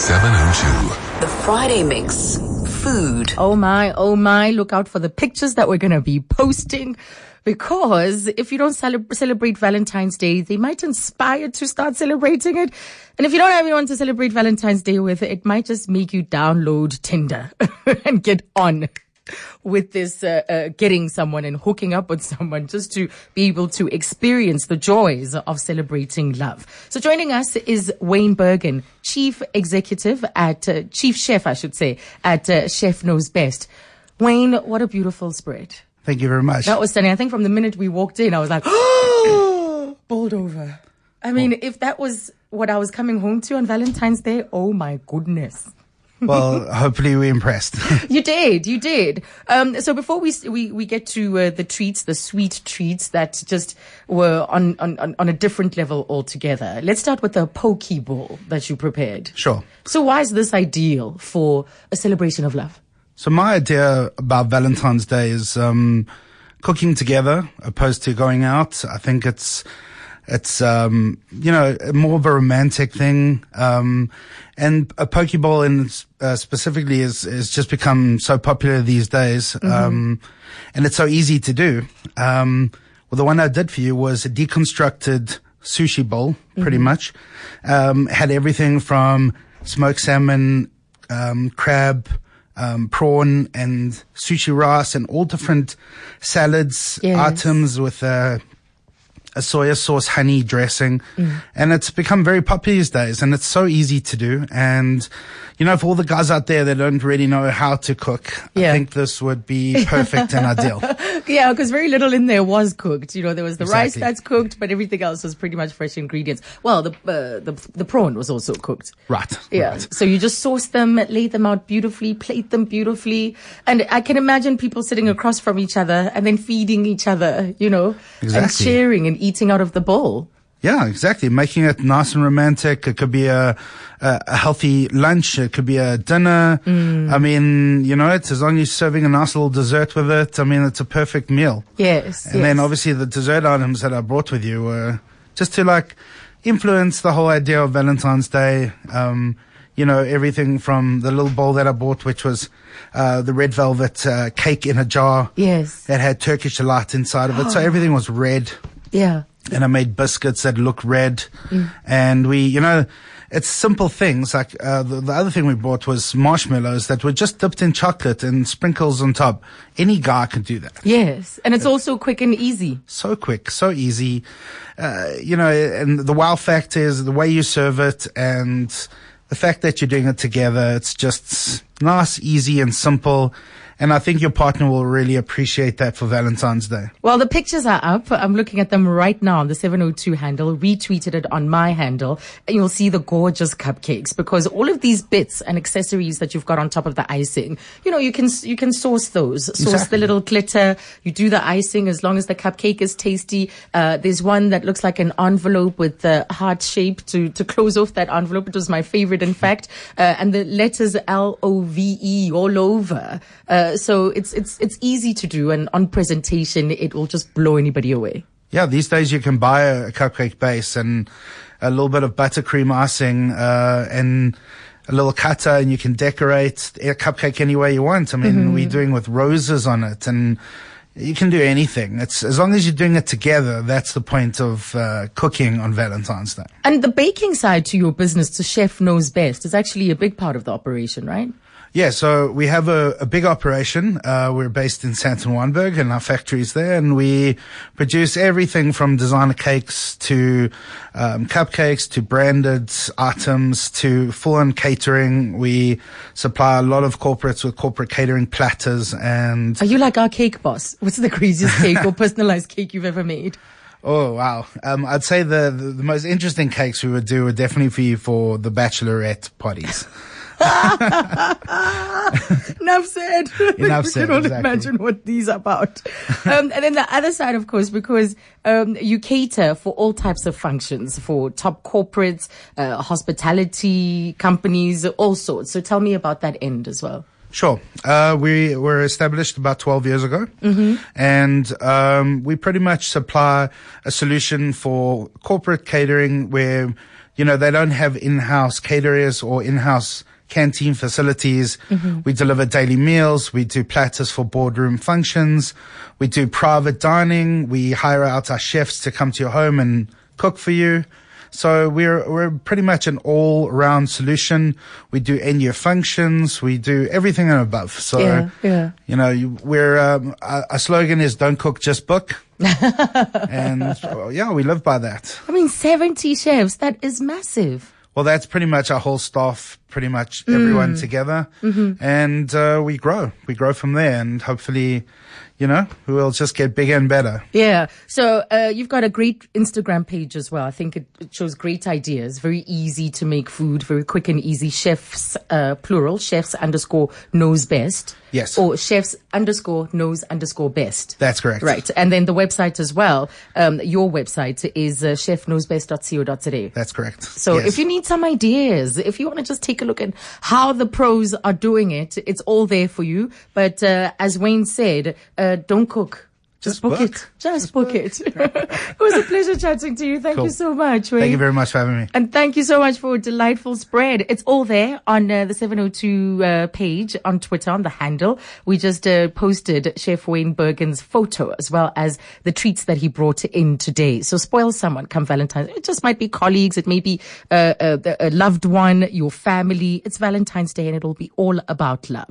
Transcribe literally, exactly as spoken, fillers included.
seven oh two. The Friday Mix. Food. Oh my, oh my. Look out for the pictures that we're going to be posting. Because if you don't cele- celebrate Valentine's Day, they might inspire to start celebrating it. And if you don't have anyone to celebrate Valentine's Day with, it might just make you download Tinder and get on with this uh, uh, getting someone and hooking up with someone just to be able to experience the joys of celebrating love. So joining us is Wayne Bergen, Chief Executive at, uh, Chief Chef, I should say, at uh, Chef Knows Best. Wayne, what a beautiful spread. Thank you very much. That was stunning. I think from the minute we walked in, I was like, oh, bowled over. I mean, well, if that was what I was coming home to on Valentine's Day, oh my goodness. Well, hopefully we impressed. You did, you did. Um, so before we we we get to uh, the treats, the sweet treats that just were on, on on a different level altogether, let's start with the poke bowl that you prepared. Sure. So why is this ideal for a celebration of love? So my idea about Valentine's Day is um, cooking together opposed to going out. I think it's It's, um, you know, more of a romantic thing. Um, and a poke bowl in, uh, specifically is, is just become so popular these days. Mm-hmm. Um, and it's so easy to do. Um, well, the one I did for you was a deconstructed sushi bowl, pretty mm-hmm. much. Um, had everything from smoked salmon, um, crab, um, prawn and sushi rice and all different salads, yes. items with, uh, a soya sauce honey dressing. Mm. And it's become very popular these days and it's so easy to do. And, you know, for all the guys out there that don't really know how to cook, yeah. I think this would be perfect and ideal. Yeah, because very little in there was cooked. You know, there was the exactly. rice that's cooked, but everything else was pretty much fresh ingredients. Well, the uh, the, the prawn was also cooked. Right. Yeah. Right. So you just sauce them, lay them out beautifully, plate them beautifully. And I can imagine people sitting across from each other and then feeding each other, you know, exactly. and sharing and eating out of the bowl. Yeah, exactly. Making it nice and romantic. It could be a, a, a healthy lunch. It could be a dinner. Mm. I mean, you know, it's as long as you're serving a nice little dessert with it. I mean, it's a perfect meal. Yes. And yes. then obviously the dessert items that I brought with you were just to like influence the whole idea of Valentine's Day. Um, you know, everything from the little bowl that I bought, which was, uh, the red velvet, uh, cake in a jar. Yes. That had Turkish delight inside of it. So everything was red. Yeah. And I made biscuits that look red. Mm. And we, you know, it's simple things. Like, uh, the, the other thing we bought was marshmallows that were just dipped in chocolate and sprinkles on top. Any guy could do that. Yes. And it's uh, also quick and easy. So quick, so easy. Uh, you know, and the wow factor is the way you serve it and the fact that you're doing it together. It's just nice, easy and simple. And I think your partner will really appreciate that for Valentine's Day. Well, the pictures are up. I'm looking at them right now on the seven oh two handle, retweeted it on my handle, and you'll see the gorgeous cupcakes because all of these bits and accessories that you've got on top of the icing, you know, you can, you can source those, source exactly. the little glitter. You do the icing as long as the cupcake is tasty. Uh, there's one that looks like an envelope with the heart shape to, to close off that envelope. It was my favorite, in fact. Uh, and the letters L O V E all over. Uh, So it's it's it's easy to do, and on presentation, it will just blow anybody away. Yeah, these days you can buy a, a cupcake base and a little bit of buttercream icing uh, and a little cutter, and you can decorate a cupcake any way you want. I mean, mm-hmm. we're doing with roses on it, and you can do anything. It's as long as you're doing it together. That's the point of uh, cooking on Valentine's Day. And the baking side to your business, to Chef Knows Best, is actually a big part of the operation, right? Yeah, so we have a, a big operation. Uh, we're based in Sandton Wynberg and our factory is there, and we produce everything from designer cakes to um, cupcakes to branded items to full-on catering. We supply a lot of corporates with corporate catering platters. And are you like our cake boss? What's the craziest cake or personalized cake you've ever made? Oh, wow. Um, I'd say the, the, the most interesting cakes we would do would definitely be for the bachelorette parties. Enough said. Enough we said. cannot Exactly. imagine what these are about. Um, and then the other side, of course, because um, you cater for all types of functions, for top corporates, uh, hospitality companies, all sorts. So tell me about that end as well. Sure. Uh, we were established about twelve years ago. Mm-hmm. And um, we pretty much supply a solution for corporate catering where you know, they don't have in-house caterers or in-house canteen facilities. Mm-hmm. We deliver daily meals. We do platters for boardroom functions. We do private dining. We hire out our chefs to come to your home and cook for you. So we're we're pretty much an all-round solution. We do end-year functions. We do everything and above. So, yeah, yeah. you know, you, we're um, our, our slogan is "Don't cook, just book." And well, yeah, we live by that. I mean, seventy chefs. That is massive. Well, that's pretty much our whole staff, pretty much everyone mm. together. Mm-hmm. And uh, we grow. We grow from there. And hopefully, you know, we'll just get bigger and better. Yeah. So uh, you've got a great Instagram page as well. I think it, it shows great ideas. Very easy to make food. Very quick and easy. Chefs, uh, plural, chefs underscore knows best. Yes. Or chefs underscore knows underscore best. That's correct. Right. And then the website as well. Um, your website is uh, chef knows best dot co dot za. That's correct. So yes. if you need some ideas, if you want to just take a look at how the pros are doing it, it's all there for you. But uh, as Wayne said, uh, don't cook. Just, Just book, book it. Just, Just book, book it. It was a pleasure chatting to you. Thank cool. you so much, Wayne. Thank you very much for having me. And thank you so much for a delightful spread. It's all there on uh, the seven oh two uh, page on Twitter, on the handle. We just uh, posted Chef Wayne Bergen's photo as well as the treats that he brought in today. So spoil someone come Valentine's. It just might be colleagues. It may be uh, a, a loved one, your family. It's Valentine's Day and it'll be all about love.